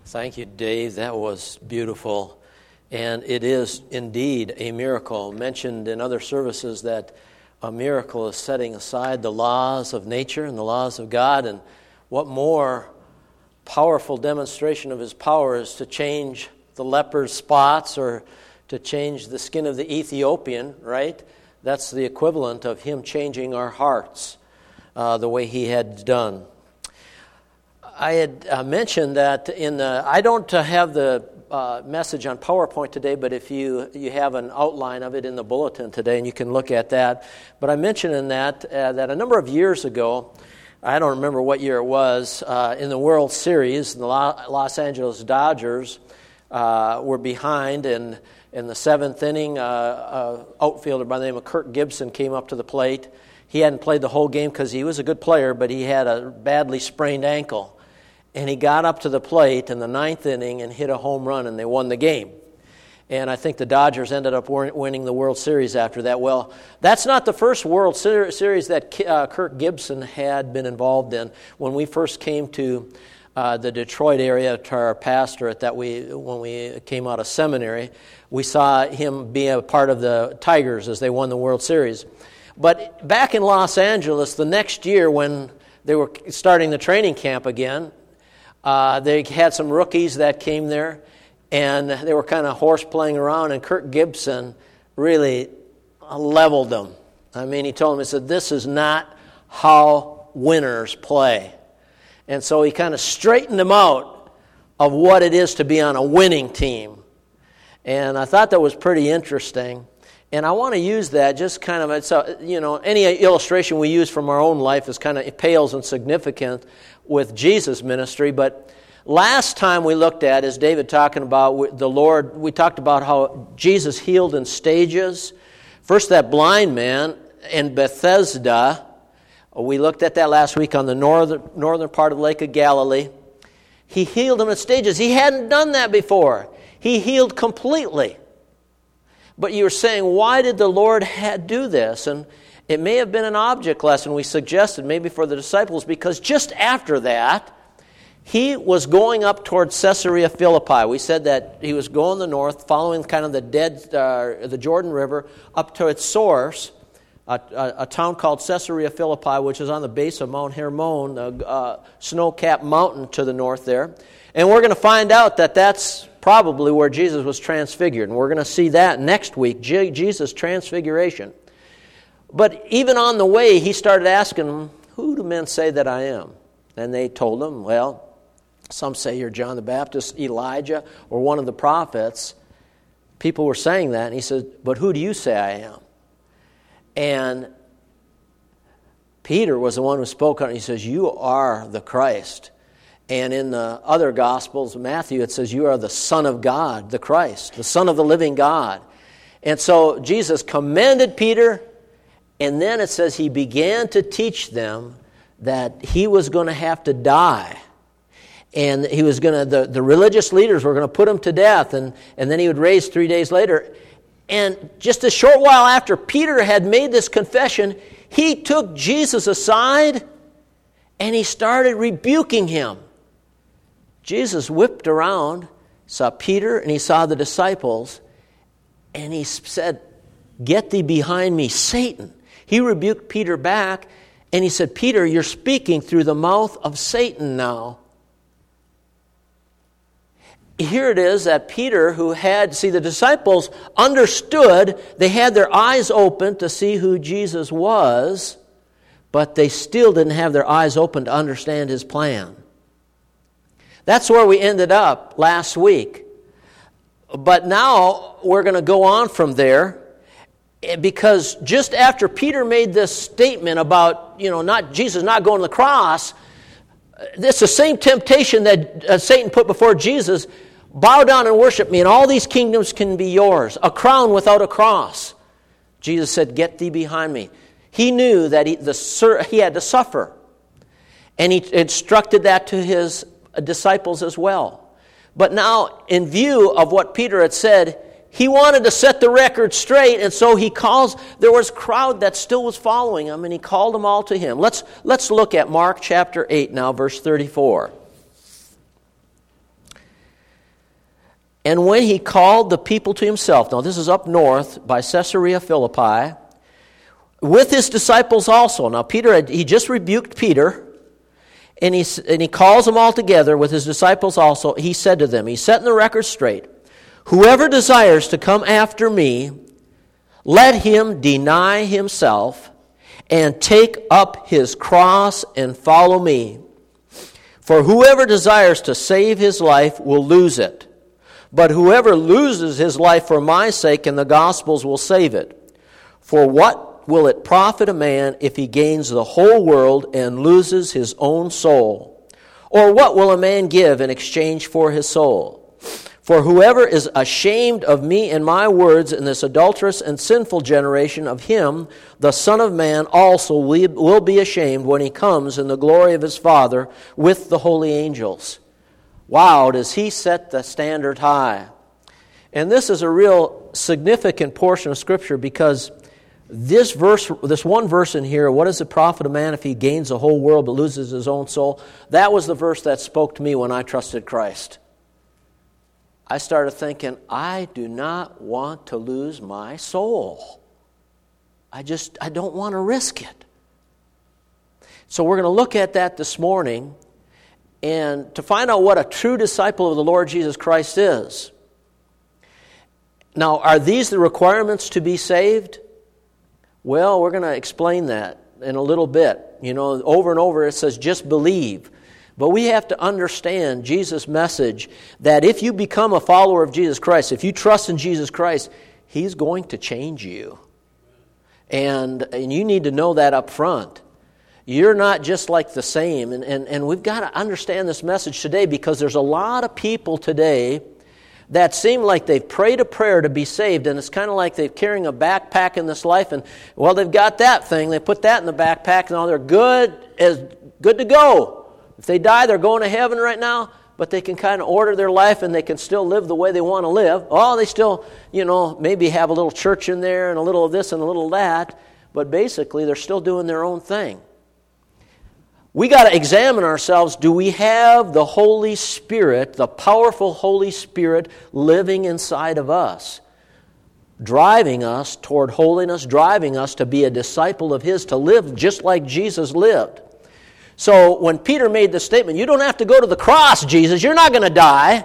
Thank you, Dave. That was beautiful. And it is indeed a miracle. Mentioned in other services that a miracle is setting aside the laws of nature and the laws of God. And what more powerful demonstration of His power is to change the leper's spots or to change the skin of the Ethiopian, right? That's the equivalent of Him changing our hearts the way He had done. I had mentioned that I don't have the message on PowerPoint today, but if you have an outline of it in the bulletin today, and you can look at that. But I mentioned in that a number of years ago, I don't remember what year it was, in the World Series, the Los Angeles Dodgers were behind, and in the seventh inning, an outfielder by the name of Kirk Gibson came up to the plate. He hadn't played the whole game because he was a good player, but he had a badly sprained ankle. And he got up to the plate in the ninth inning and hit a home run, and they won the game. And I think the Dodgers ended up winning the World Series after that. Well, that's not the first World Series that Kirk Gibson had been involved in. When we first came to the Detroit area, to our pastorate, when we came out of seminary, we saw him be a part of the Tigers as they won the World Series. But back in Los Angeles, the next year when they were starting the training camp again, they had some rookies that came there, and they were kind of horse-playing around, and Kirk Gibson really leveled them. I mean, he told them, he said, "This is not how winners play." And so he kind of straightened them out of what it is to be on a winning team. And I thought that was pretty interesting. And I want to use that just kind of, any illustration we use from our own life is kind of, it pales in significance with Jesus' ministry. But last time we looked at, as David talking about the Lord, we talked about how Jesus healed in stages. First, that blind man in Bethesda. We looked at that last week on the northern part of the Lake of Galilee. He healed him in stages. He hadn't done that before. He healed completely. But you were saying, why did the Lord do this? And it may have been an object lesson we suggested maybe for the disciples, because just after that, he was going up towards Caesarea Philippi. We said that he was going the north, following kind of the Jordan River up to its source, a town called Caesarea Philippi, which is on the base of Mount Hermon, the snow-capped mountain to the north there. And we're going to find out that that's probably where Jesus was transfigured. And we're going to see that next week, Jesus' transfiguration. But even on the way, he started asking them, "Who do men say that I am?" And they told him, "Well, some say you're John the Baptist, Elijah, or one of the prophets." People were saying that. And he said, "But who do you say I am?" And Peter was the one who spoke on it. He says, "You are the Christ." And in the other Gospels, Matthew, it says, "You are the Son of God, the Christ, the Son of the living God." And so Jesus commended Peter, and then it says he began to teach them that he was going to have to die. And he was going to, the religious leaders were going to put him to death, and then he would raise 3 days later. And just a short while after Peter had made this confession, he took Jesus aside and he started rebuking him. Jesus whipped around, saw Peter, and he saw the disciples, and he said, "Get thee behind me, Satan." He rebuked Peter back, and he said, "Peter, you're speaking through the mouth of Satan now." Here it is that Peter, the disciples understood, they had their eyes open to see who Jesus was, but they still didn't have their eyes open to understand his plan. That's where we ended up last week. But now we're going to go on from there, because just after Peter made this statement about, Jesus not going to the cross, it's the same temptation that Satan put before Jesus. "Bow down and worship me, and all these kingdoms can be yours. A crown without a cross." Jesus said, "Get thee behind me." He knew that he had to suffer. And he instructed that to his disciples as well. But now, in view of what Peter had said, he wanted to set the record straight, and so there was a crowd that still was following him, and he called them all to him. Let's look at Mark chapter 8 now, verse 34. And when he called the people to himself, now this is up north by Caesarea Philippi, with his disciples also. Now Peter, he just rebuked Peter, and he calls them all together with his disciples also. He said to them, he's setting the record straight, whoever desires to come after me, let him deny himself and take up his cross and follow me. For whoever desires to save his life will lose it. But whoever loses his life for my sake and the gospel's will save it. For what will it profit a man if he gains the whole world and loses his own soul? Or what will a man give in exchange for his soul? For whoever is ashamed of me and my words in this adulterous and sinful generation, of him the Son of Man also will be ashamed when he comes in the glory of his Father with the holy angels. Wow, does he set the standard high. And this is a real significant portion of Scripture, because this one verse in here, what does it profit a man if he gains the whole world but loses his own soul? That was the verse that spoke to me when I trusted Christ. I started thinking, I do not want to lose my soul. I don't want to risk it. So we're going to look at that this morning, and to find out what a true disciple of the Lord Jesus Christ is. Now, are these the requirements to be saved? Well, we're going to explain that in a little bit. You know, over and over it says, just believe. But we have to understand Jesus' message that if you become a follower of Jesus Christ, if you trust in Jesus Christ, He's going to change you. And you need to know that up front. You're not just like the same. And we've got to understand this message today, because there's a lot of people today that seem like they've prayed a prayer to be saved, and it's kind of like they're carrying a backpack in this life, and, well, they've got that thing, they put that in the backpack, and all they're good to go. If they die, they're going to heaven right now, but they can kind of order their life and they can still live the way they want to live. Oh, they still, maybe have a little church in there and a little of this and a little of that, but basically they're still doing their own thing. We got to examine ourselves. Do we have the Holy Spirit, the powerful Holy Spirit, living inside of us, driving us toward holiness, driving us to be a disciple of His, to live just like Jesus lived? So when Peter made the statement, you don't have to go to the cross, Jesus, you're not going to die.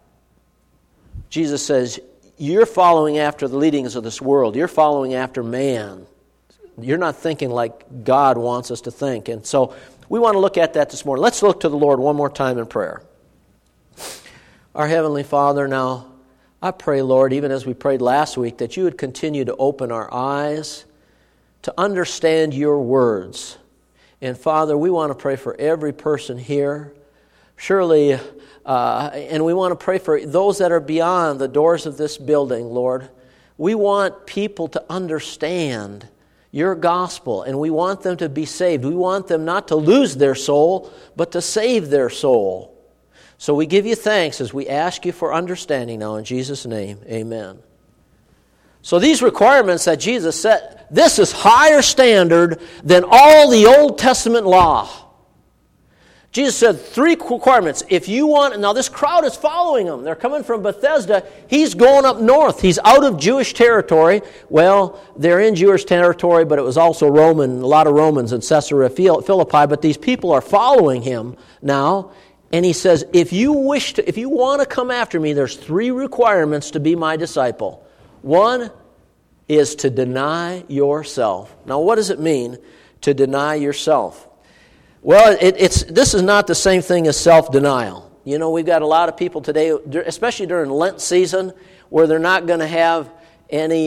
Jesus says, you're following after the leadings of this world. You're following after man. You're not thinking like God wants us to think. And so we want to look at that this morning. Let's look to the Lord one more time in prayer. Our Heavenly Father, now I pray, Lord, even as we prayed last week, that you would continue to open our eyes to understand your words. And Father, we want to pray for every person here. Surely, and we want to pray for those that are beyond the doors of this building, Lord. We want people to understand your gospel, and we want them to be saved. We want them not to lose their soul, but to save their soul. So we give you thanks as we ask you for understanding now in Jesus' name. Amen. So these requirements that Jesus set, this is higher standard than all the Old Testament law. Jesus said 3 requirements. If you want, now this crowd is following him. They're coming from Bethesda. He's going up north. He's out of Jewish territory. Well, they're in Jewish territory, but it was also Roman, a lot of Romans in Caesarea Philippi. But these people are following him now. And he says, if you want to come after me, there's 3 requirements to be my disciple. One is to deny yourself. Now, what does it mean to deny yourself? Well, this is not the same thing as self-denial. You know, we've got a lot of people today, especially during Lent season, where they're not going to have any,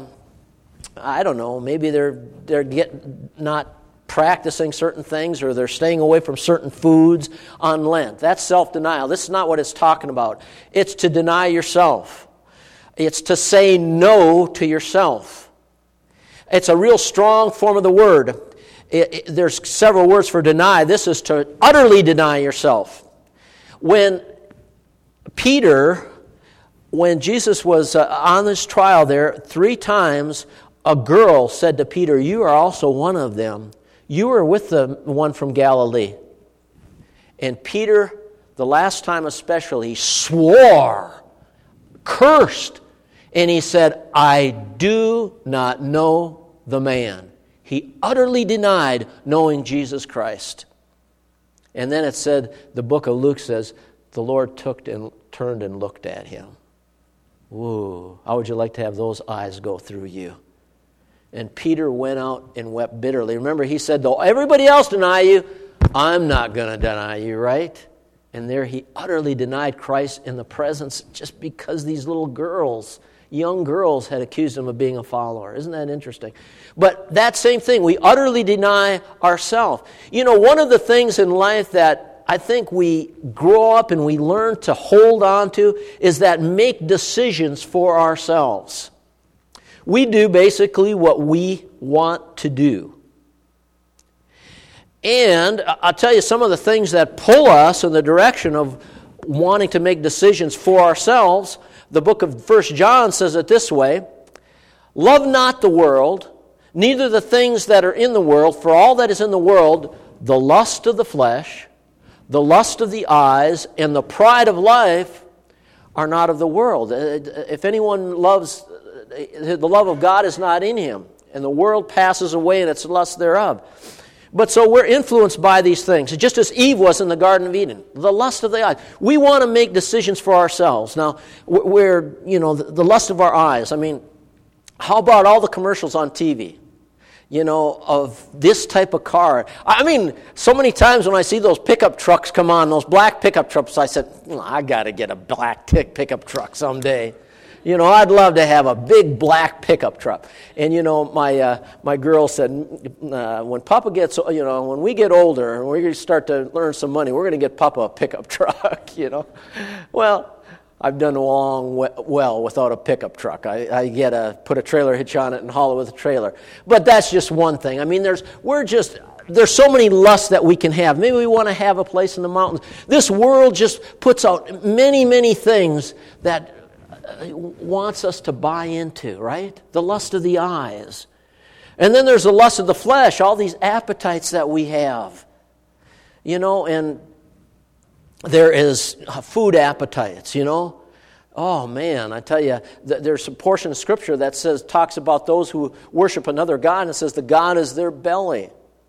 maybe they're not practicing certain things, or they're staying away from certain foods on Lent. That's self-denial. This is not what it's talking about. It's to deny yourself. It's to say no to yourself. It's a real strong form of the word. There's several words for deny. This is to utterly deny yourself. When Jesus was on this trial there, 3 times a girl said to Peter, you are also one of them. You are with the one from Galilee. And Peter, the last time especially, swore, cursed. And he said, I do not know the man. He utterly denied knowing Jesus Christ. And then it said, the book of Luke says, the Lord turned and looked at him. Whoa, how would you like to have those eyes go through you? And Peter went out and wept bitterly. Remember, he said, though everybody else deny you, I'm not going to deny you, right? And there he utterly denied Christ in the presence just because these little girls, young girls, had accused him of being a follower. Isn't that interesting? But that same thing, we utterly deny ourselves. You know, one of the things in life that I think we grow up and we learn to hold on to is that make decisions for ourselves. We do basically what we want to do. And I'll tell you some of the things that pull us in the direction of wanting to make decisions for ourselves. The book of 1 John says it this way, love not the world, neither the things that are in the world, for all that is in the world, the lust of the flesh, the lust of the eyes, and the pride of life are not of the world. If anyone loves, the love of God is not in him, and the world passes away and its lust thereof. But so we're influenced by these things, just as Eve was in the Garden of Eden. The lust of the eyes. We want to make decisions for ourselves. Now, we're, the lust of our eyes. I mean, how about all the commercials on TV? Of this type of car. I mean, so many times when I see those pickup trucks come on, those black pickup trucks, I said, I got to get a black pickup truck someday. I'd love to have a big black pickup truck. And, my girl said, when Papa gets, when we get older and we start to earn some money, we're going to get Papa a pickup truck, Well, I've done well without a pickup truck. I put a trailer hitch on it and haul it with a trailer. But that's just one thing. I mean, there's so many lusts that we can have. Maybe we want to have a place in the mountains. This world just puts out many, many things that wants us to buy into, right? The lust of the eyes. And then there's the lust of the flesh, all these appetites that we have. And there is food appetites, Oh, man, I tell you, there's a portion of Scripture that talks about those who worship another god, and it says the god is their belly.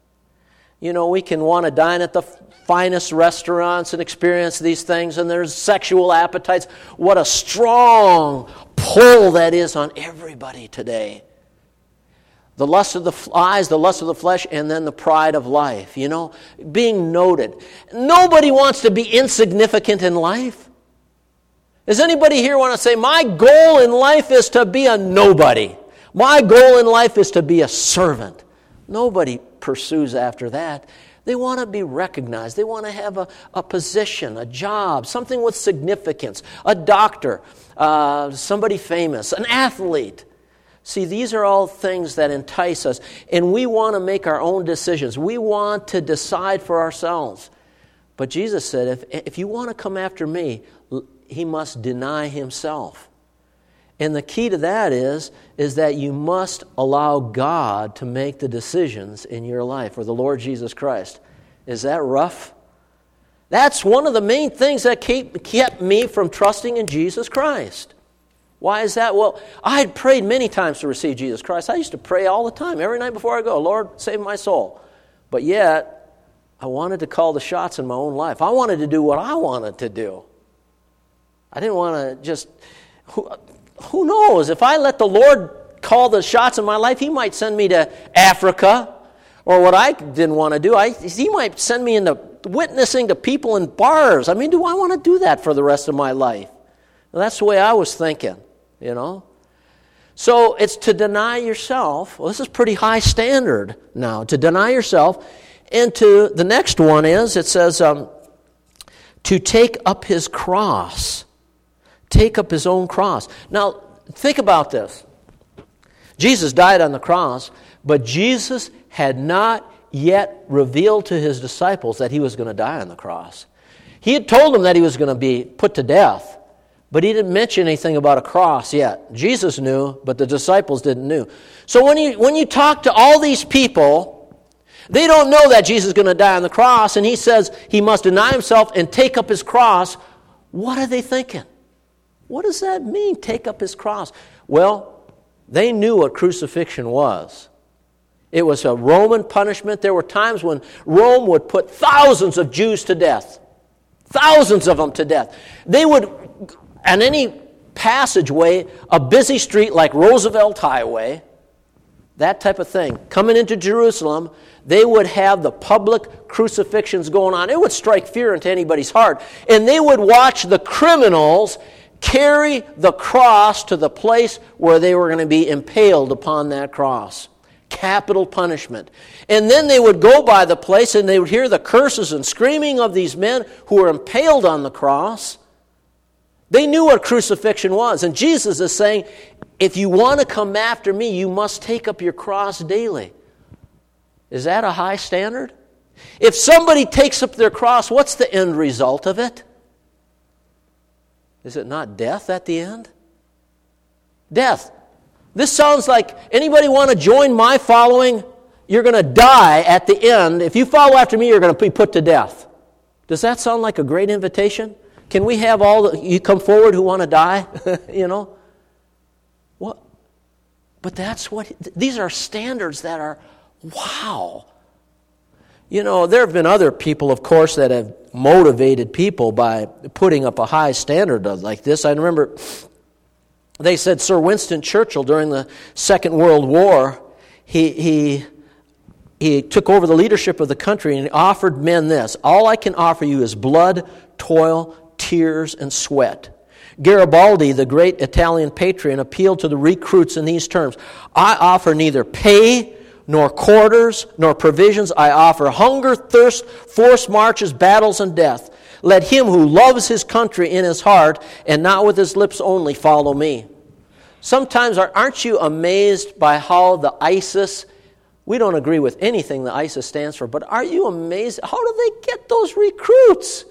We can want to dine at the finest restaurants and experience these things, and there's sexual appetites. What a strong pull that is on everybody today. The lust of the eyes, the lust of the flesh, and then the pride of life, being noted. Nobody wants to be insignificant in life. Does anybody here want to say, my goal in life is to be a nobody? My goal in life is to be a servant. Nobody pursues after that. They want to be recognized. They want to have a position, a job, something with significance, a doctor, somebody famous, an athlete. See, these are all things that entice us, and we want to make our own decisions. We want to decide for ourselves. But Jesus said, if you want to come after me, he must deny himself. And the key to that is that you must allow God to make the decisions in your life, or the Lord Jesus Christ. Is that rough? That's one of the main things that kept me from trusting in Jesus Christ. Why is that? Well, I had prayed many times to receive Jesus Christ. I used to pray all the time, every night before I go, Lord, save my soul. But yet, I wanted to call the shots in my own life. I wanted to do what I wanted to do. I didn't want to just... Who knows? If I let the Lord call the shots in my life, he might send me to Africa, or what I didn't want to do. He might send me into witnessing to people in bars. I mean, do I want to do that for the rest of my life? Well, that's the way I was thinking, So it's to deny yourself. Well, this is pretty high standard now, to deny yourself. And the next one is, it says, to take up his cross. Take up his own cross. Now, think about this. Jesus died on the cross, but Jesus had not yet revealed to his disciples that he was going to die on the cross. He had told them that he was going to be put to death, but he didn't mention anything about a cross yet. Jesus knew, but the disciples didn't know. So when you talk to all these people, they don't know that Jesus is going to die on the cross, and he says he must deny himself and take up his cross. What are they thinking? What does that mean, take up his cross? Well, they knew what crucifixion was. It was a Roman punishment. There were times when Rome would put thousands of Jews to death. Thousands of them to death. They would, on any passageway, a busy street like Roosevelt Highway, that type of thing, coming into Jerusalem, they would have the public crucifixions going on. It would strike fear into anybody's heart. And they would watch the criminals carry the cross to the place where they were going to be impaled upon that cross. Capital punishment. And then they would go by the place and they would hear the curses and screaming of these men who were impaled on the cross. They knew what crucifixion was. And Jesus is saying, if you want to come after me, you must take up your cross daily. Is that a high standard? If somebody takes up their cross, what's the end result of it? Is it not death at the end? Death. This sounds like, anybody want to join my following? You're going to die at the end. If you follow after me, you're going to be put to death. Does that sound like a great invitation? Can we have you come forward who want to die? What? But these are standards that are, wow. There have been other people, of course, that have motivated people by putting up a high standard like this. I remember they said Sir Winston Churchill during the Second World War, he took over the leadership of the country and he offered men this: all I can offer you is blood, toil, tears, and sweat. Garibaldi, the great Italian patriot, appealed to the recruits in these terms: I offer neither pay, nor quarters, nor provisions. I offer hunger, thirst, forced marches, battles, and death. Let him who loves his country in his heart, and not with his lips only, follow me. Sometimes, aren't you amazed by how the ISIS, we don't agree with anything the ISIS stands for, but are you amazed? How do they get those recruits?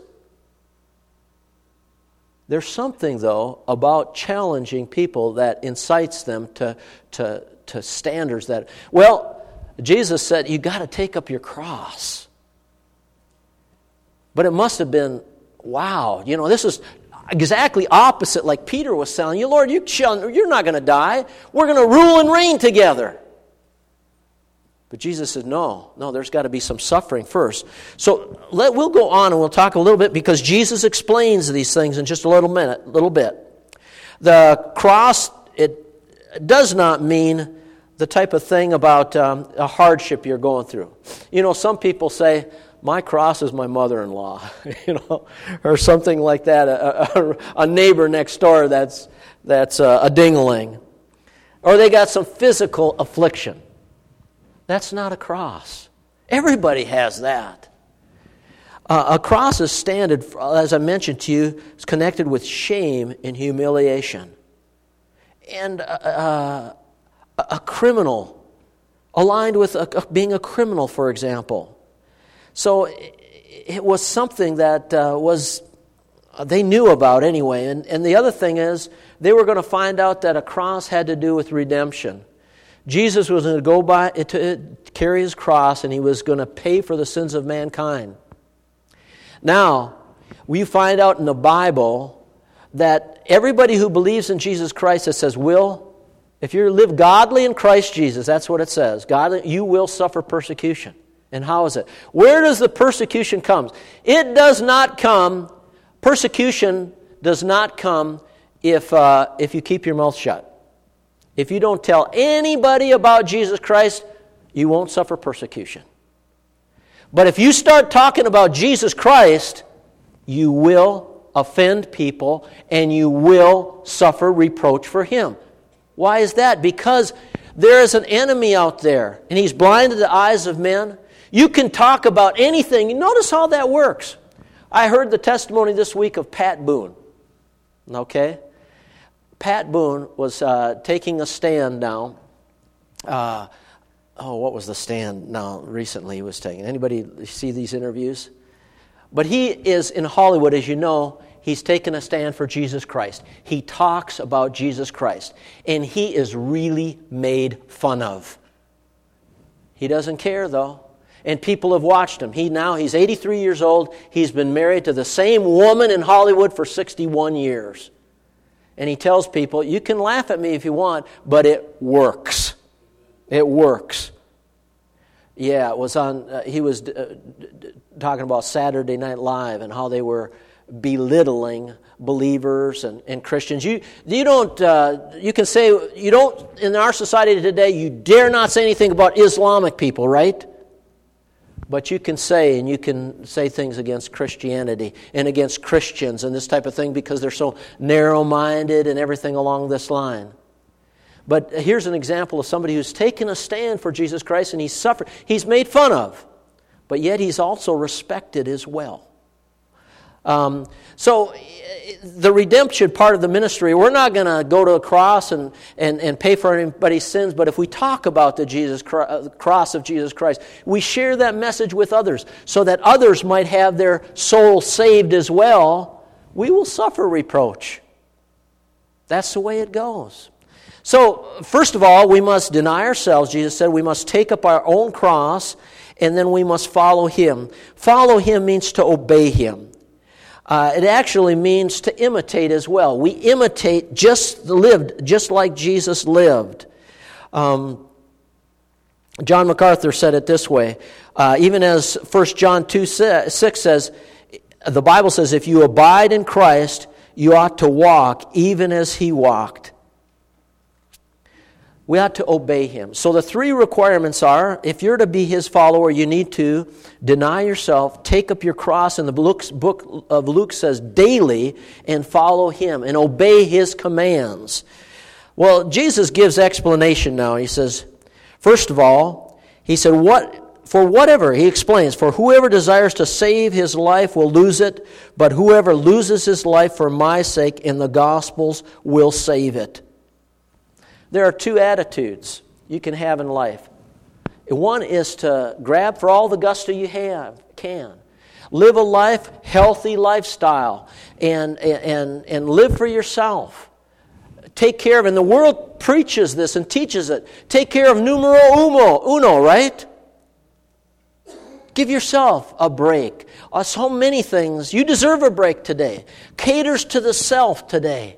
There's something, though, about challenging people that incites them to standards that, Jesus said, you got to take up your cross. But it must have been, wow, this is exactly opposite, like Peter was telling you, Lord, you're not going to die. We're going to rule and reign together. But Jesus said, no, there's got to be some suffering first. So we'll go on and we'll talk a little bit, because Jesus explains these things in just a little bit. The cross, it does not mean the type of thing about a hardship you're going through. Some people say, my cross is my mother-in-law, or something like that, a neighbor next door that's a ding-a-ling. Or they got some physical affliction. That's not a cross. Everybody has that. A cross is standard, as I mentioned to you, is connected with shame and humiliation. And a criminal, aligned with being a criminal, for example. So it was something that they knew about anyway. And the other thing is, they were going to find out that a cross had to do with redemption. Jesus was going to go by to carry his cross, and he was going to pay for the sins of mankind. Now, we find out in the Bible that everybody who believes in Jesus Christ, it says, if you live godly in Christ Jesus, that's what it says, godly, you will suffer persecution. And how is it? Where does the persecution come? Persecution does not come if you keep your mouth shut. If you don't tell anybody about Jesus Christ, you won't suffer persecution. But if you start talking about Jesus Christ, you will offend people and you will suffer reproach for him. Why is that? Because there is an enemy out there, and he's blinded the eyes of men. You can talk about anything. Notice how that works. I heard the testimony this week of Pat Boone. Okay? Pat Boone was taking a stand now. What was the stand now recently he was taking? Anybody see these interviews? But he is in Hollywood, as you know. He's taken a stand for Jesus Christ. He talks about Jesus Christ. And he is really made fun of. He doesn't care, though. And people have watched him. He's 83 years old. He's been married to the same woman in Hollywood for 61 years. And he tells people, you can laugh at me if you want, but it works. It works. Yeah, it was on. He was talking about Saturday Night Live and how they were belittling believers and Christians. You can say you don't in our society today. You dare not say anything about Islamic people, right? But you can say things against Christianity and against Christians and this type of thing because they're so narrow-minded and everything along this line. But here's an example of somebody who's taken a stand for Jesus Christ and he's suffered. He's made fun of, but yet he's also respected as well. So the redemption part of the ministry, we're not going to go to a cross and pay for anybody's sins, but if we talk about the cross of Jesus Christ, we share that message with others so that others might have their soul saved as well, we will suffer reproach. That's the way it goes. So, first of all, we must deny ourselves. Jesus said we must take up our own cross, and then we must follow Him. Follow Him means to obey Him. It actually means to imitate as well. We imitate just like Jesus lived. John MacArthur said it this way. Even as 1 John 2:6 says, the Bible says, if you abide in Christ, you ought to walk even as He walked. We ought to obey Him. So the three requirements are, if you're to be His follower, you need to deny yourself, take up your cross, and the book of Luke says daily, and follow Him, and obey His commands. Well, Jesus gives explanation now. He says, first of all, He said, He explains, for whoever desires to save his life will lose it, but whoever loses his life for my sake in the Gospels will save it. There are two attitudes you can have in life. One is to grab for all the gusto you can. Live a healthy lifestyle and live for yourself. Take care of, and the world preaches this and teaches it. Take care of numero uno, right? Give yourself a break. So many things. You deserve a break today. Caters to the self today.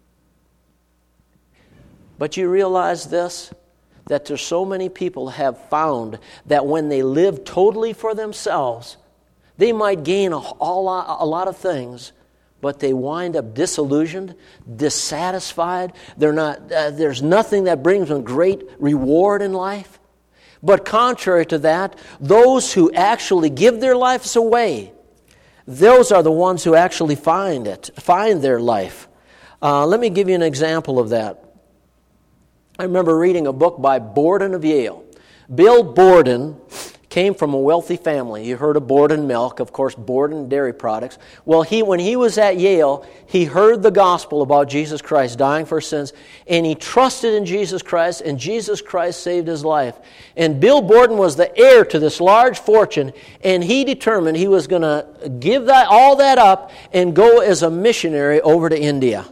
But you realize this, that there's so many people have found that when they live totally for themselves, they might gain a lot of things, but they wind up disillusioned, dissatisfied. There's nothing that brings them great reward in life. But contrary to that, those who actually give their lives away, those are the ones who actually find their life. Let me give you an example of that. I remember reading a book by Borden of Yale. Bill Borden came from a wealthy family. You heard of Borden Milk, of course, Borden Dairy Products. Well, when he was at Yale, he heard the gospel about Jesus Christ dying for sins, and he trusted in Jesus Christ, and Jesus Christ saved his life. And Bill Borden was the heir to this large fortune, and he determined he was going to give all that up and go as a missionary over to India.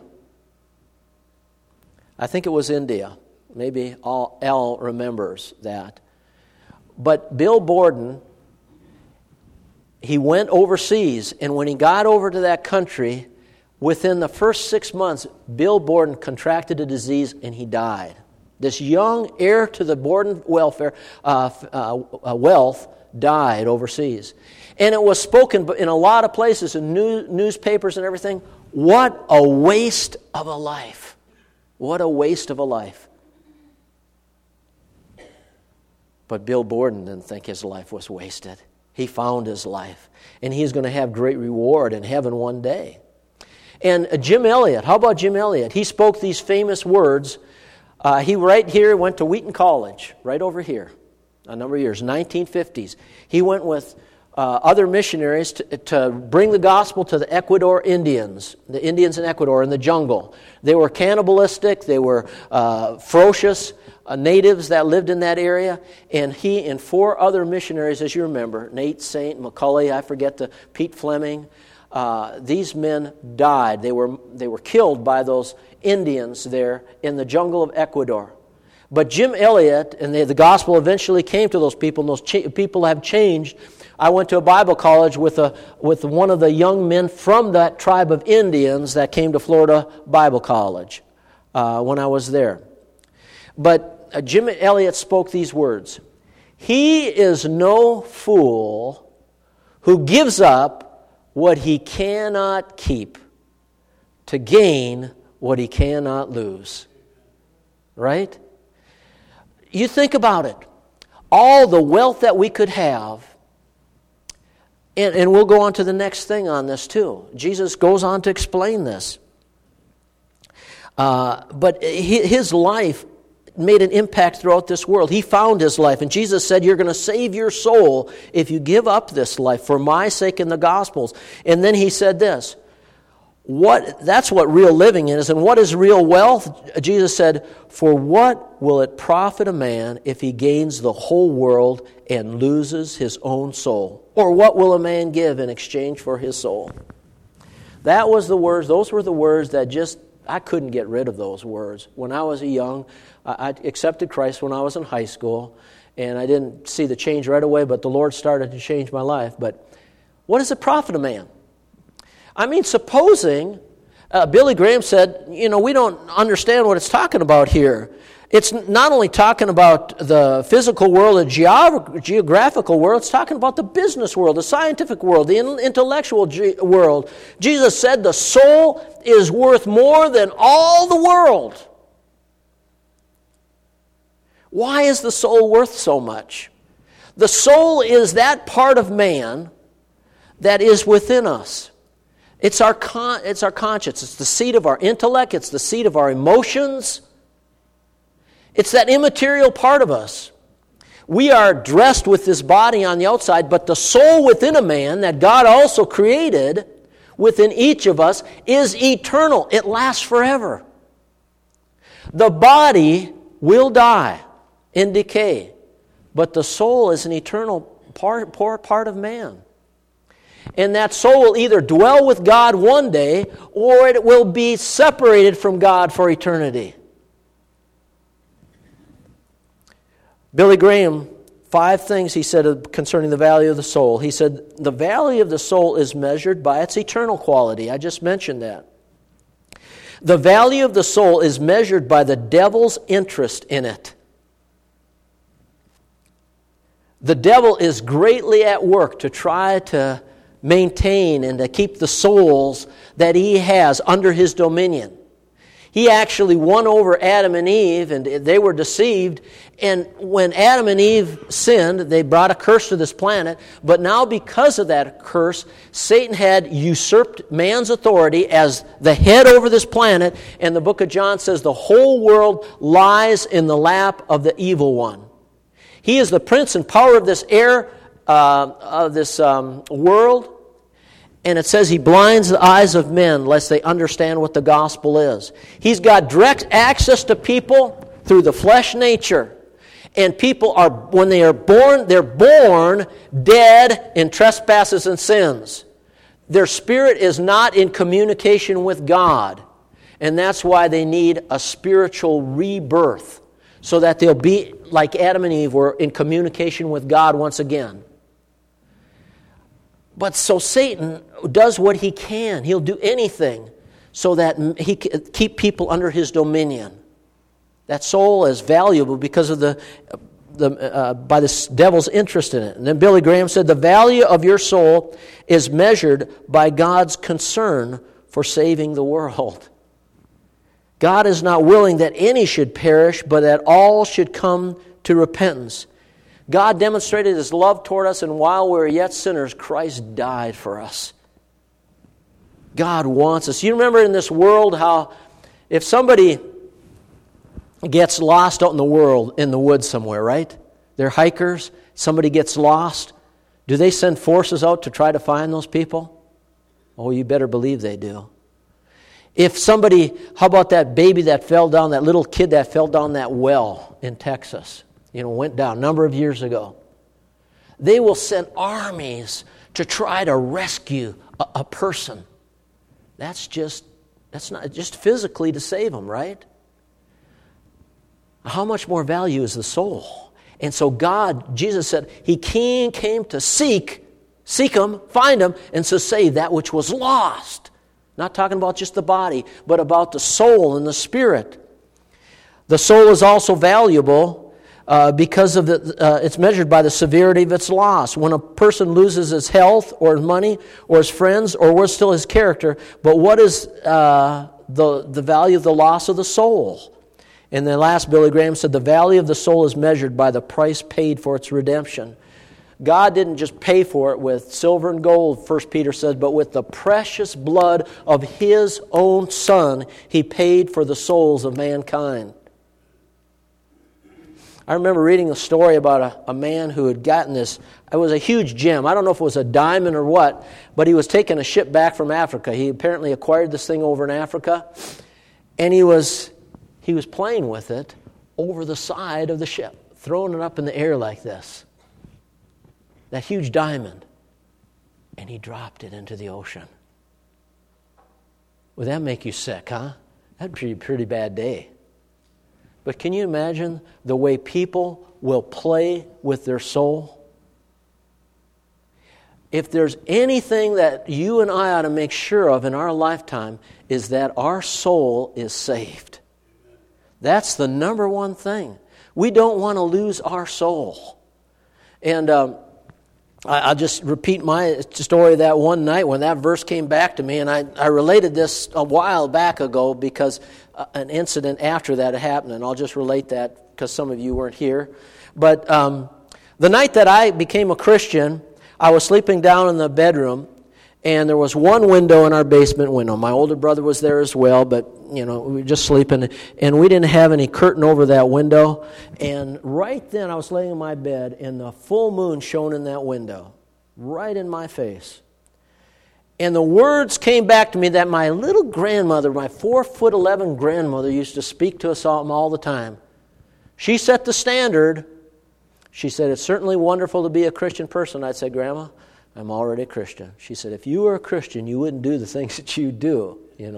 I think it was India. Maybe Al remembers that. But Bill Borden, he went overseas, and when he got over to that country, within the first 6 months, Bill Borden contracted a disease and he died. This young heir to the Borden wealth died overseas. And it was spoken in a lot of places, in newspapers and everything. What a waste of a life. What a waste of a life. But Bill Borden didn't think his life was wasted. He found his life. And he's going to have great reward in heaven one day. And Jim Elliot, how about Jim Elliot? He spoke these famous words. He right here went to Wheaton College, right over here, a number of years, 1950s. He went with other missionaries to bring the gospel to the Ecuador Indians, the Indians in Ecuador in the jungle. They were cannibalistic, they were ferocious natives that lived in that area, and he and 4 other missionaries, as you remember, Nate Saint, McCulley, Pete Fleming, these men died. They were killed by those Indians there in the jungle of Ecuador. But Jim Elliot, and the gospel eventually came to those people, and those people have changed. I went to a Bible college with one of the young men from that tribe of Indians that came to Florida Bible College when I was there. But Jim Elliot spoke these words: "He is no fool who gives up what he cannot keep to gain what he cannot lose." Right? You think about it. All the wealth that we could have, and we'll go on to the next thing on this too. Jesus goes on to explain this. But his life made an impact throughout this world. He found his life, and Jesus said, "You're going to save your soul if you give up this life for my sake in the Gospels." And then he said this, that's what real living is. And what is real wealth? Jesus said, "For what will it profit a man if he gains the whole world and loses his own soul? Or what will a man give in exchange for his soul?" That was the words. Those were the words that I couldn't get rid of those words. When I was I accepted Christ when I was in high school, and I didn't see the change right away, but the Lord started to change my life. But what does it profit a man? I mean, supposing, Billy Graham said, we don't understand what it's talking about here. It's not only talking about the physical world, the geographical world, it's talking about the business world, the scientific world, the intellectual world. Jesus said the soul is worth more than all the world. Why is the soul worth so much? The soul is that part of man that is within us. It's our conscience. It's the seat of our intellect. It's the seat of our emotions. It's that immaterial part of us. We are dressed with this body on the outside, but the soul within a man that God also created within each of us is eternal. It lasts forever. The body will die and decay, but the soul is an eternal part of man. And that soul will either dwell with God one day, or it will be separated from God for eternity. Billy Graham, 5 things he said concerning the value of the soul. He said, the value of the soul is measured by its eternal quality. I just mentioned that. The value of the soul is measured by the devil's interest in it. The devil is greatly at work to try to maintain and to keep the souls that he has under his dominion. He actually won over Adam and Eve, and they were deceived. And when Adam and Eve sinned, they brought a curse to this planet. But now because of that curse, Satan had usurped man's authority as the head over this planet. And the book of John says the whole world lies in the lap of the evil one. He is the prince and power of this air, of this world. And it says he blinds the eyes of men lest they understand what the gospel is. He's got direct access to people through the flesh nature. And people are, when they are born, they're born dead in trespasses and sins. Their spirit is not in communication with God. And that's why they need a spiritual rebirth, so that they'll be like Adam and Eve were in communication with God once again. But so Satan does what he can. He'll do anything so that he can keep people under his dominion. That soul is valuable because of by the devil's interest in it. And then Billy Graham said, the value of your soul is measured by God's concern for saving the world. God is not willing that any should perish, but that all should come to repentance. God demonstrated His love toward us, and while we were yet sinners, Christ died for us. God wants us. You remember in this world how if somebody gets lost out in the world, in the woods somewhere, right? They're hikers. Somebody gets lost. Do they send forces out to try to find those people? Oh, you better believe they do. If somebody, how about that baby that fell down, that little kid that fell down that well in Texas? Went down a number of years ago. They will send armies to try to rescue a person. That's not just physically to save them, right? how much more value is the soul? And so Jesus said, He came to seek them, find them, and to save that which was lost. Not talking about just the body, but about the soul and the spirit. The soul is also valuable because of it's measured by the severity of its loss. When a person loses his health or his money or his friends or worse still his character, but what is the value of the loss of the soul? And then last, Billy Graham said, the value of the soul is measured by the price paid for its redemption. God didn't just pay for it with silver and gold, 1 Peter says, but with the precious blood of His own Son, He paid for the souls of mankind. I remember reading a story about a man who had gotten this, it was a huge gem. I don't know if it was a diamond or what, but he was taking a ship back from Africa. He apparently acquired this thing over in Africa, and he was playing with it over the side of the ship, throwing it up in the air like this. That huge diamond. And he dropped it into the ocean. Would that make you sick, huh? That'd be a pretty bad day. But can you imagine the way people will play with their soul? If there's anything that you and I ought to make sure of in our lifetime, is that our soul is saved. That's the number one thing. We don't want to lose our soul. And I'll just repeat my story that one night when that verse came back to me, and I related this a while back ago because an incident after that happened, and I'll just relate that because some of you weren't here. But the night that I became a Christian, I was sleeping down in the bedroom, and there was one window in our basement window. My older brother was there as well, but we were just sleeping, and we didn't have any curtain over that window. And right then, I was laying in my bed, and the full moon shone in that window, right in my face. And the words came back to me that my little grandmother, my 4'11" grandmother, used to speak to us all the time. She set the standard. She said, "It's certainly wonderful to be a Christian person." I'd say, "Grandma, I'm already a Christian." She said, "If you were a Christian, you wouldn't do the things that you do,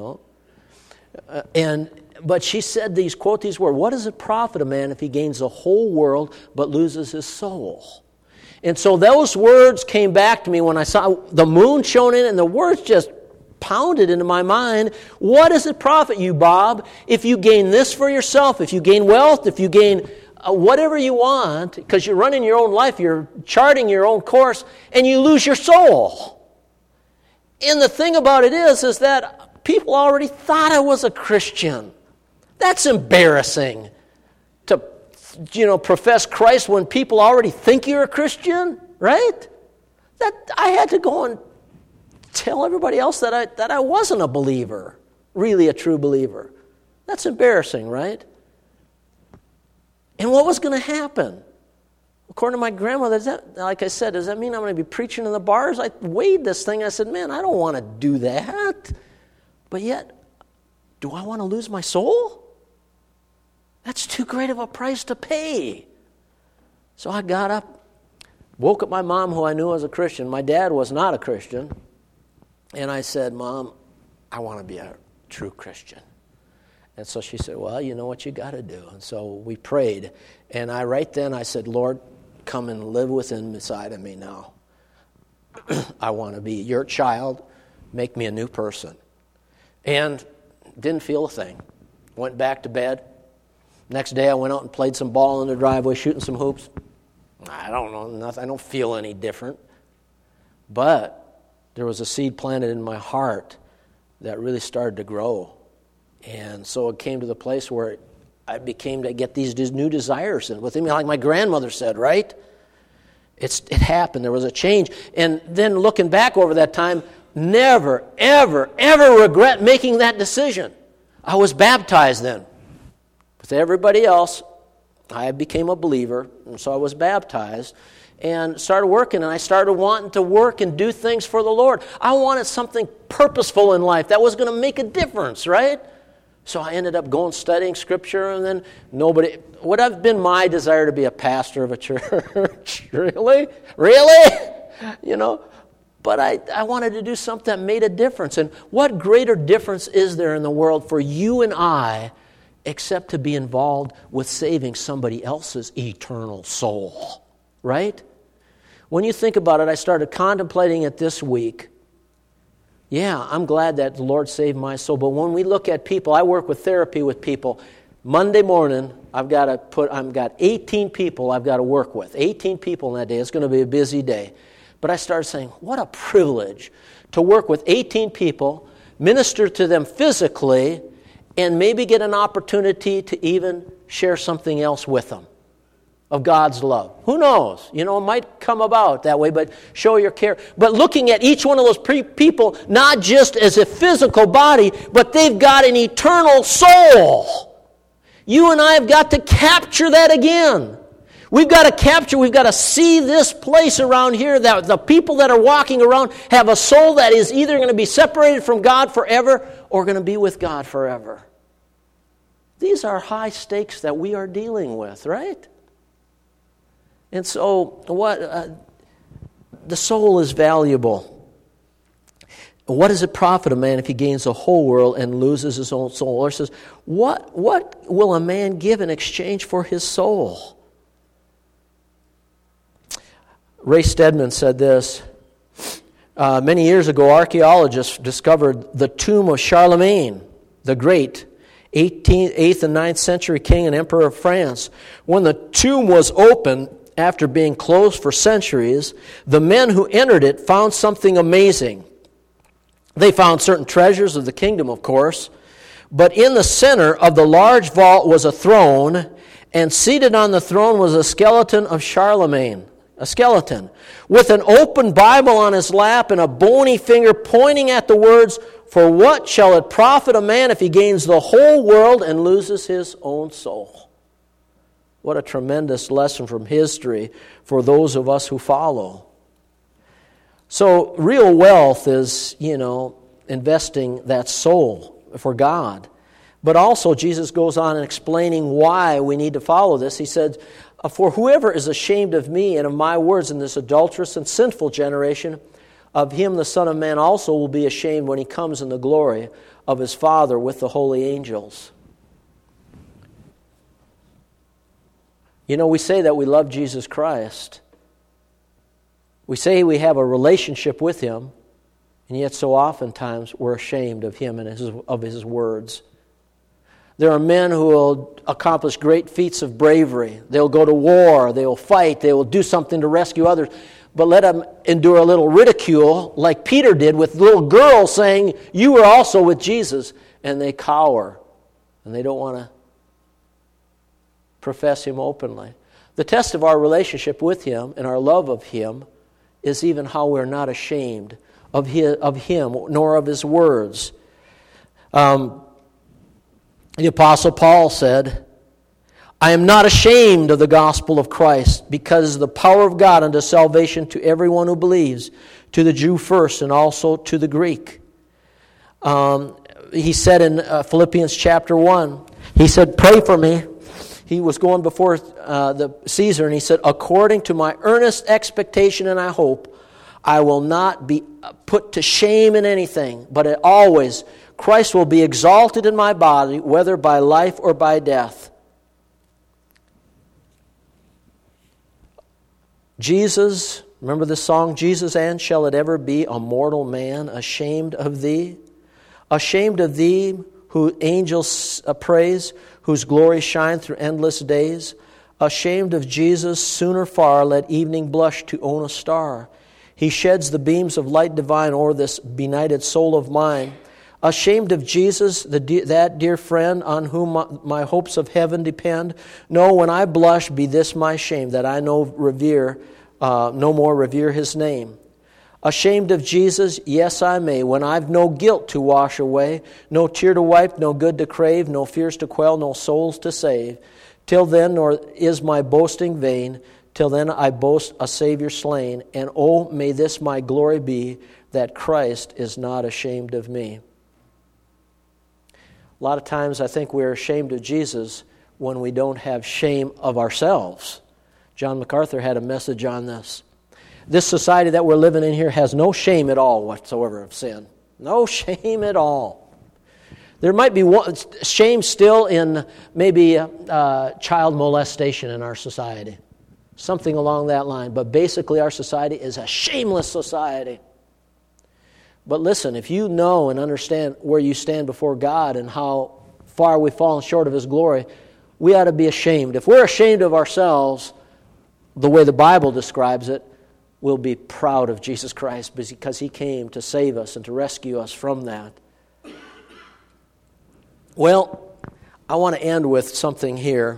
But she said these words, "What does it profit a man if he gains the whole world but loses his soul?" And so those words came back to me when I saw the moon shone in, and the words just pounded into my mind. What does it profit you, Bob, if you gain this for yourself, if you gain wealth, if you gain whatever you want, because you're running your own life, you're charting your own course, and you lose your soul? And the thing about it is that people already thought I was a Christian. That's embarrassing to, profess Christ when people already think you're a Christian, right? That I had to go and tell everybody else that I wasn't a believer, really a true believer. That's embarrassing, right? And what was going to happen? According to my grandmother, like I said, does that mean I'm going to be preaching in the bars? I weighed this thing. I said, man, I don't want to do that. But yet, do I want to lose my soul? That's too great of a price to pay. So I got up, woke up my mom, who I knew was a Christian. My dad was not a Christian. And I said, "Mom, I want to be a true Christian." And so she said, "Well, you know what you got to do." And so we prayed. And right then I said, "Lord, come and live inside of me now. I want to be your child. Make me a new person." And didn't feel a thing. Went back to bed. Next day I went out and played some ball in the driveway, shooting some hoops. I don't know, nothing. I don't feel any different. But there was a seed planted in my heart that really started to grow. And so it came to the place where I became to get these new desires within me, like my grandmother said, right? It happened. There was a change. And then looking back over that time, never, ever, ever regret making that decision. I was baptized then. With everybody else, I became a believer, and so I was baptized and started working, and I started wanting to work and do things for the Lord. I wanted something purposeful in life that was going to make a difference, right? So I ended up going studying Scripture, and then would have been my desire to be a pastor of a church. Really? But I wanted to do something that made a difference. And what greater difference is there in the world for you and I except to be involved with saving somebody else's eternal soul, right? When you think about it, I started contemplating it this week. Yeah, I'm glad that the Lord saved my soul, but when we look at people, I work with therapy with people. Monday morning, I've got 18 people I've got to work with. 18 people in that day. It's going to be a busy day. But I started saying, what a privilege to work with 18 people, minister to them physically, and maybe get an opportunity to even share something else with them of God's love. Who knows? It might come about that way, but show your care. But looking at each one of those people, not just as a physical body, but they've got an eternal soul. You and I have got to capture that again. We've got to see this place around here, that the people that are walking around have a soul that is either going to be separated from God forever or going to be with God forever. These are high stakes that we are dealing with, right? And so, the soul is valuable. What does it profit a man if he gains the whole world and loses his own soul? Or says, what will a man give in exchange for his soul? Ray Stedman said this. Many years ago, archaeologists discovered the tomb of Charlemagne the Great, 8th and 9th century king and emperor of France. When the tomb was opened, after being closed for centuries, the men who entered it found something amazing. They found certain treasures of the kingdom, of course, but in the center of the large vault was a throne, and seated on the throne was a skeleton of Charlemagne, a skeleton, with an open Bible on his lap and a bony finger pointing at the words, "For what shall it profit a man if he gains the whole world and loses his own soul?" What a tremendous lesson from history for those of us who follow. So real wealth is, investing that soul for God. But also Jesus goes on and explaining why we need to follow this. He said, "For whoever is ashamed of me and of my words in this adulterous and sinful generation, of him the Son of Man also will be ashamed when he comes in the glory of his Father with the holy angels." We say that we love Jesus Christ. We say we have a relationship with Him, and yet so oftentimes we're ashamed of Him and of His words. There are men who will accomplish great feats of bravery. They'll go to war, they will fight, they will do something to rescue others, but let them endure a little ridicule like Peter did with little girls saying, "You were also with Jesus," and they cower, and they don't want to profess Him openly. The test of our relationship with Him and our love of Him is even how we're not ashamed of Him nor of His words. The Apostle Paul said, "I am not ashamed of the gospel of Christ, because it is the power of God unto salvation to everyone who believes, to the Jew first and also to the Greek." He said in Philippians chapter 1, he said, "Pray for me." He was going before the Caesar, and he said, "According to my earnest expectation and I hope, I will not be put to shame in anything, but always Christ will be exalted in my body, whether by life or by death." Jesus, remember the song, "Jesus, and shall it ever be a mortal man ashamed of thee? Ashamed of thee, who angels praise, whose glory shine through endless days. Ashamed of Jesus, sooner far let evening blush to own a star. He sheds the beams of light divine o'er this benighted soul of mine. Ashamed of Jesus, that dear friend on whom my hopes of heaven depend. No, when I blush, be this my shame, that I no more revere His name. Ashamed of Jesus, yes I may, when I've no guilt to wash away, no tear to wipe, no good to crave, no fears to quell, no souls to save. Till then, nor is my boasting vain, till then I boast a Savior slain, and oh, may this my glory be, that Christ is not ashamed of me. A lot of times I think we're ashamed of Jesus when we don't have shame of ourselves. John MacArthur had a message on this. This society that we're living in here has no shame at all whatsoever of sin. No shame at all. There might be shame still in maybe child molestation in our society. Something along that line. But basically our society is a shameless society. But listen, if you know and understand where you stand before God and how far we've fallen short of His glory, we ought to be ashamed. If we're ashamed of ourselves, the way the Bible describes it, we'll be proud of Jesus Christ because He came to save us and to rescue us from that. Well, I want to end with something here.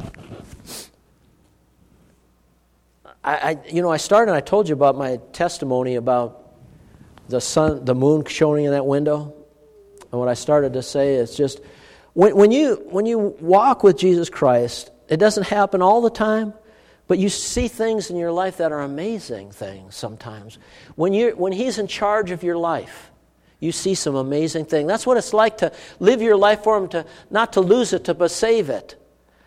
I started and I told you about my testimony about the sun, the moon showing in that window. And what I started to say is just, when you walk with Jesus Christ, it doesn't happen all the time, but you see things in your life that are amazing things sometimes. When He's in charge of your life, you see some amazing things. That's what it's like to live your life for Him, not to lose it, but save it.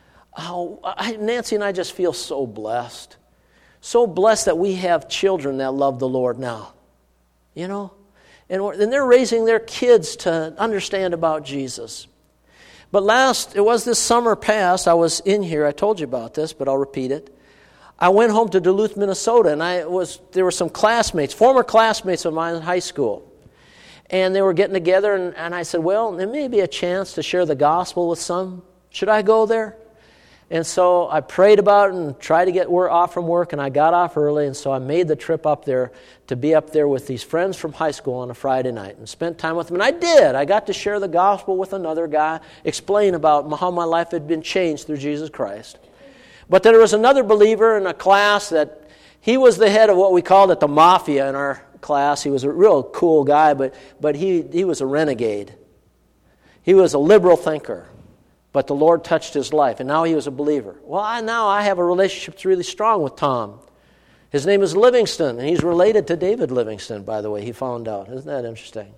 Nancy and I just feel so blessed. So blessed that we have children that love the Lord now. You know? And they're raising their kids to understand about Jesus. But it was this summer past, I was in here, I told you about this, but I'll repeat it. I went home to Duluth, Minnesota, and there were some classmates, former classmates of mine in high school. And they were getting together, and I said, well, there may be a chance to share the gospel with some. Should I go there? And so I prayed about it and tried to get off from work, and I got off early, and so I made the trip up there to be up there with these friends from high school on a Friday night and spent time with them. And I did. I got to share the gospel with another guy, explain about how my life had been changed through Jesus Christ. But there was another believer in a class that he was the head of what we called it the mafia in our class. He was a real cool guy, but he was a renegade. He was a liberal thinker. But the Lord touched his life, and now he was a believer. Well, now I have a relationship that's really strong with Tom. His name is Livingston, and he's related to David Livingston, by the way, he found out. Isn't that interesting?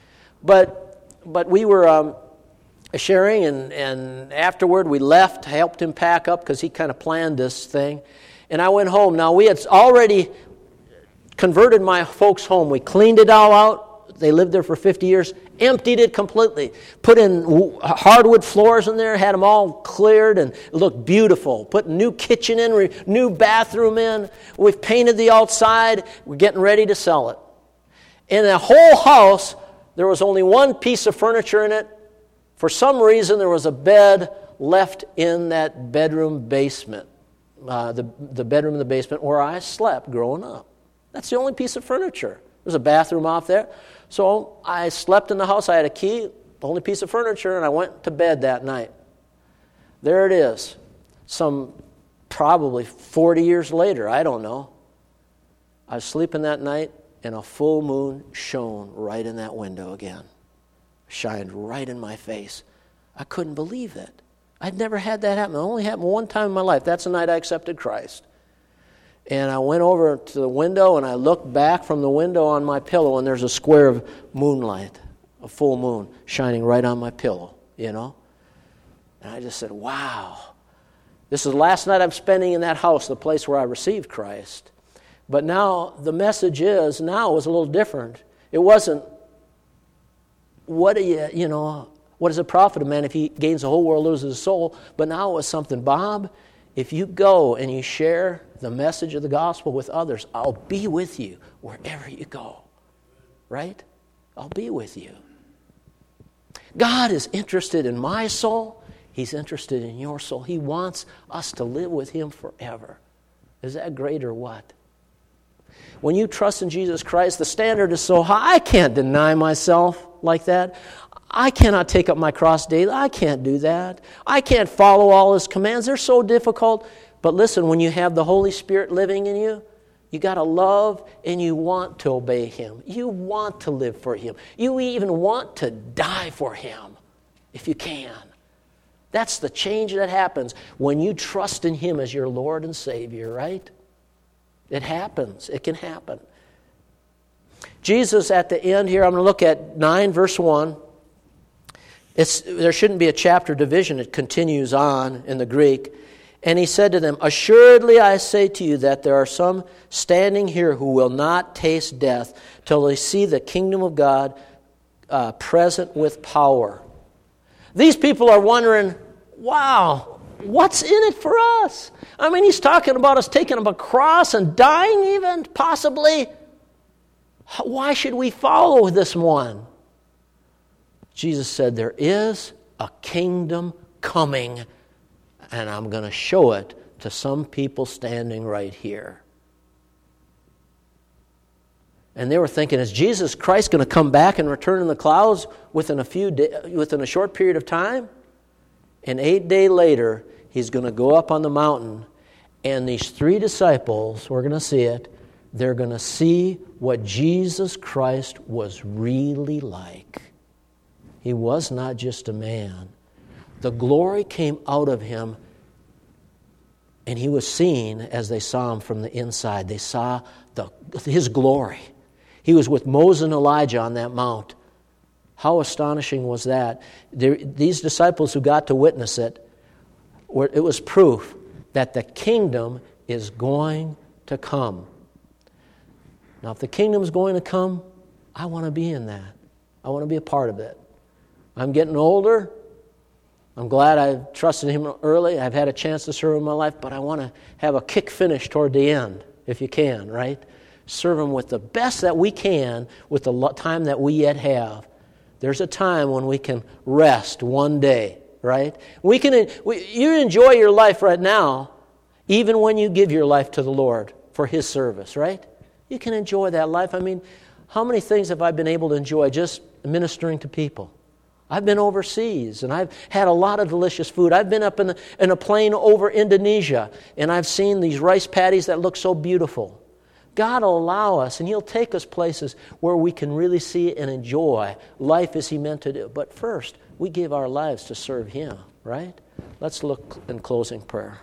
But we were sharing, and afterward we left, helped him pack up because he kind of planned this thing. And I went home. Now, we had already converted my folks' home. We cleaned it all out. They lived there for 50 years, emptied it completely, put in hardwood floors in there, had them all cleared, and it looked beautiful. Put a new kitchen in, new bathroom in. We've painted the outside. We're getting ready to sell it. In the whole house, there was only one piece of furniture in it. For some reason, there was a bed left in that bedroom basement, the bedroom in the basement where I slept growing up. That's the only piece of furniture. There's a bathroom off there. So I slept in the house. I had a key, the only piece of furniture, and I went to bed that night. There it is. Some probably 40 years later, I don't know. I was sleeping that night, and a full moon shone right in that window again. Shined right in my face. I couldn't believe it. I'd never had that happen. It only happened one time in my life. That's the night I accepted Christ. And I went over to the window, and I looked back from the window on my pillow, and there's a square of moonlight, a full moon, shining right on my pillow, you know. And I just said, wow. This is the last night I'm spending in that house, the place where I received Christ. But now the message was a little different. It wasn't, what does it profit a man if he gains the whole world, loses his soul? But now it was something, Bob, if you go and you share the message of the gospel with others, I'll be with you wherever you go. Right? I'll be with you. God is interested in my soul. He's interested in your soul. He wants us to live with Him forever. Is that great or what? When you trust in Jesus Christ, the standard is so high, I can't deny myself like that. I cannot take up my cross daily. I can't do that. I can't follow all His commands. They're so difficult. But listen, when you have the Holy Spirit living in you, you got to love and you want to obey Him. You want to live for Him. You even want to die for Him if you can. That's the change that happens when you trust in Him as your Lord and Savior, right? It happens. It can happen. Jesus at the end here, I'm going to look at 9 verse 1. There shouldn't be a chapter division. It continues on in the Greek. And He said to them, assuredly I say to you that there are some standing here who will not taste death till they see the kingdom of God present with power. These people are wondering, wow, what's in it for us? I mean, he's talking about us taking up a cross and dying even, possibly. Why should we follow this one? Jesus said, there is a kingdom coming, and I'm going to show it to some people standing right here. And they were thinking, is Jesus Christ going to come back and return in the clouds within a short period of time? And 8 days later, he's going to go up on the mountain, and these 3 disciples, we're going to see it, they're going to see what Jesus Christ was really like. He was not just a man. The glory came out of him, and he was seen as they saw him from the inside. They saw his glory. He was with Moses and Elijah on that mount. How astonishing was that? These disciples who got to witness it, it was proof that the kingdom is going to come. Now, if the kingdom is going to come, I want to be in that. I want to be a part of it. I'm getting older. I'm glad I trusted him early. I've had a chance to serve in my life, but I want to have a kick finish toward the end, if you can, right? Serve him with the best that we can with the time that we yet have. There's a time when we can rest one day, right? You enjoy your life right now, even when you give your life to the Lord for his service, right? You can enjoy that life. I mean, how many things have I been able to enjoy just ministering to people? I've been overseas, and I've had a lot of delicious food. I've been up in a plane over Indonesia, and I've seen these rice paddies that look so beautiful. God will allow us, and he'll take us places where we can really see and enjoy life as he meant to do. But first, we give our lives to serve him, right? Let's look in closing prayer.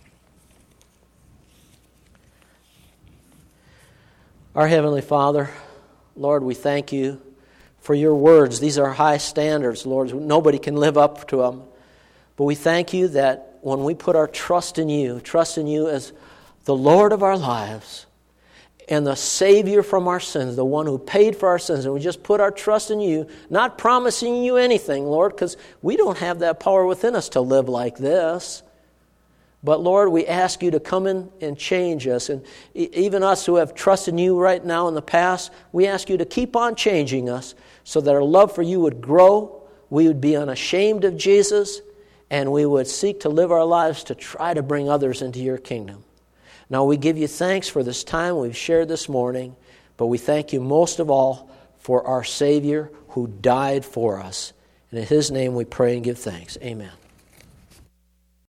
Our Heavenly Father, Lord, we thank you for your words. These are high standards, Lord. Nobody can live up to them. But we thank you that when we put our trust in you as the Lord of our lives and the Savior from our sins, the one who paid for our sins, and we just put our trust in you, not promising you anything, Lord, because we don't have that power within us to live like this. But Lord, we ask you to come in and change us. And even us who have trusted you right now in the past, we ask you to keep on changing us so that our love for you would grow, we would be unashamed of Jesus, and we would seek to live our lives to try to bring others into your kingdom. Now we give you thanks for this time we've shared this morning, but we thank you most of all for our Savior who died for us. And in his name we pray and give thanks. Amen.